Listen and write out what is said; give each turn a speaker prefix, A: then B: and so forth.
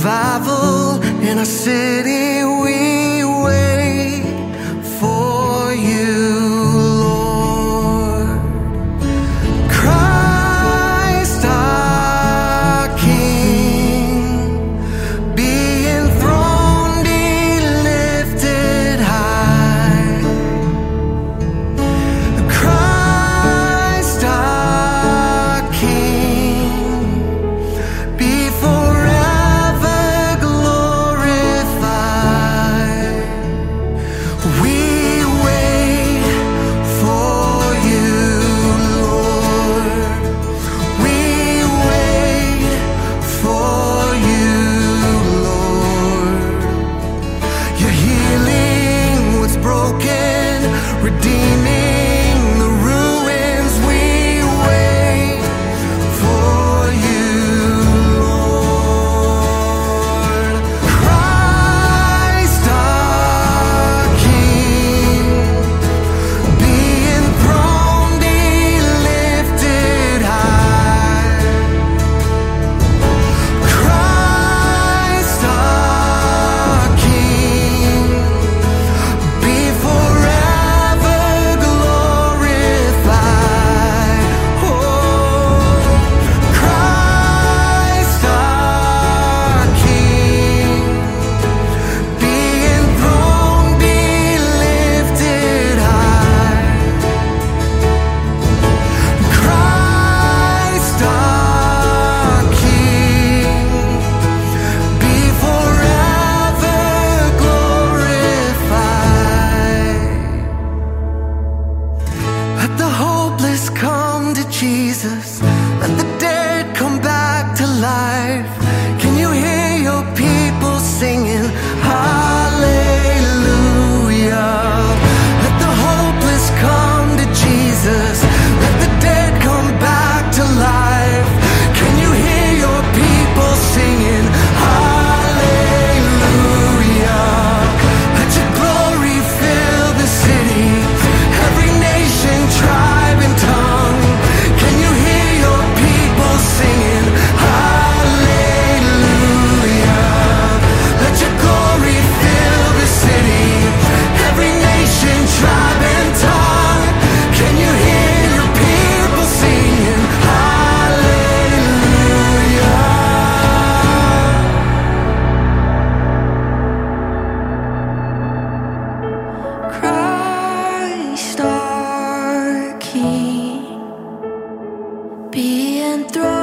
A: revival in our city. We wait for you, Lord. Christ our King, be enthroned, be lifted high. Christ our King, be forever glorified. We wait for you, Lord. We wait for you, Lord. You're healing what's broken, redeeming the ruins. We wait for you, Lord. Christ our King, be enthroned, be lifted high. Christ our King, be forever glorified. Oh, Christ our King, be enthroned, be lifted high. Christ our King, be forever glorified. Let the hopeless come to Jesus. Let the dead come back to life. Can you hear your people singing hallelujah? Let the hopeless come to Jesus. Let the dead come back to life. Can you hear your people singing hallelujah? Let your glory fill the city, every nation, tribe, and tongue. Can you hear your people singing hallelujah? Let your glory fill the city, every nation, tribe, and tongue. Can you hear your people singing hallelujah? Christ our King, be enthroned.